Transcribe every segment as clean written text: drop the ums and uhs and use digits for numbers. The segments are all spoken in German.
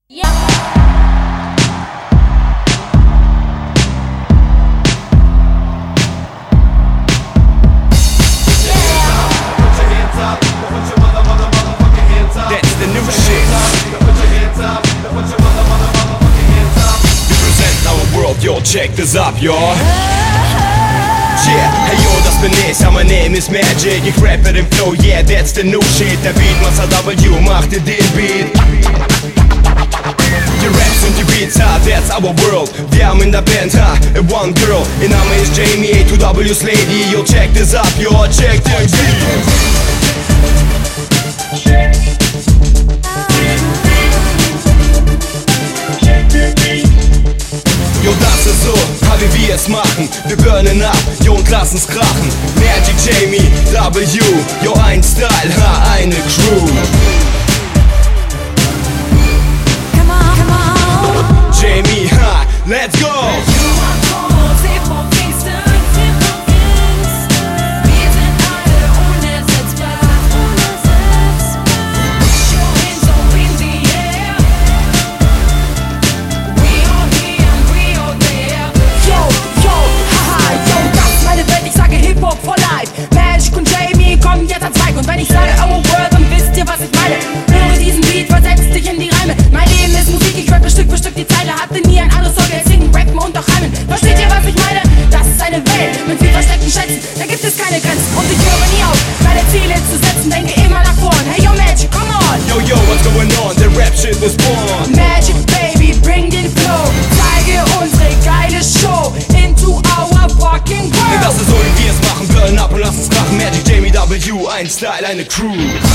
Yo, check this up, yo. Yeah, hey yo, das bin ich, my name is Magic. Ich rappe den Flow, yeah, that's the new shit. Der Beatmaster W macht dir den Beat. Die Raps und die Beats, that's our world. Wir haben in der Band, one girl. Ihr Name ist Jamie, A2W's Lady. Yo, check this up, yo, check den Beat. Jo, das ist so, wie wir es machen. Wir burnen ab, jo, und lassen's krachen. Magic, Jamie, W, jo, ein Style, eine Crew. Come on, come on. Jamie, let's go. Und wenn ich sage our world, dann wisst ihr, was ich meine. Höre diesen Beat, versetz dich in die Reime. Mein Leben ist Musik, ich rappe Stück für Stück die Zeile. Hatte nie ein anderes Hobby als singen, rappen und auch reimen. Versteht ihr, was ich meine? Das ist eine Welt mit viel versteckten Schätzen. Da gibt es keine Grenzen und ich höre nie auf, meine Ziele zu setzen. Denke immer nach vorn. Hey yo Magic, come on. Yo yo, what's going on? The rap shit was born. Magic baby, bring den Flow. Zeige unsere geile Show into our fucking world. Das ist so, wie wir es machen. Burn up und lass uns krachen. Magic, Jamie, W, ein Style, eine Crew.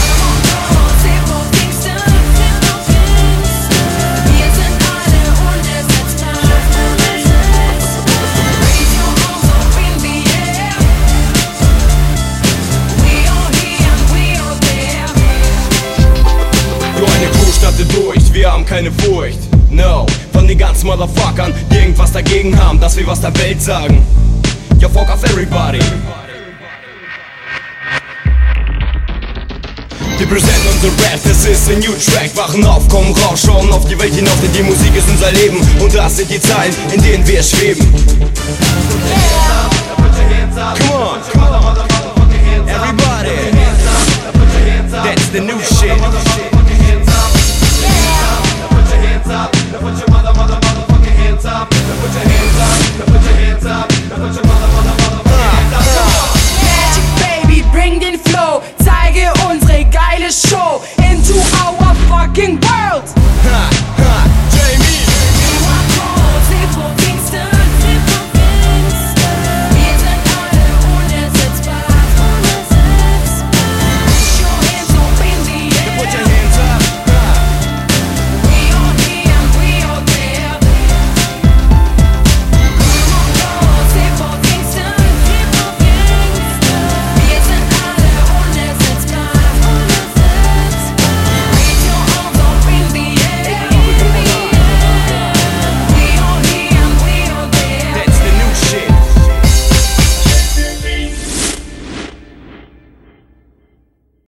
Jo, eine Crew startet durch, wir haben keine Furcht. No, von den ganzen Motherfuckern, die irgendwas dagegen haben, dass wir was der Welt sagen. Yo, fuck off everybody. Wir präsentieren unser Rap, das ist ein New Track. Wachen auf, kommen raus, schauen auf die Welt hinaus, denn die Musik ist unser Leben. Und das sind die Zeilen, in denen wir schweben. Come on, everybody, that's the new shit.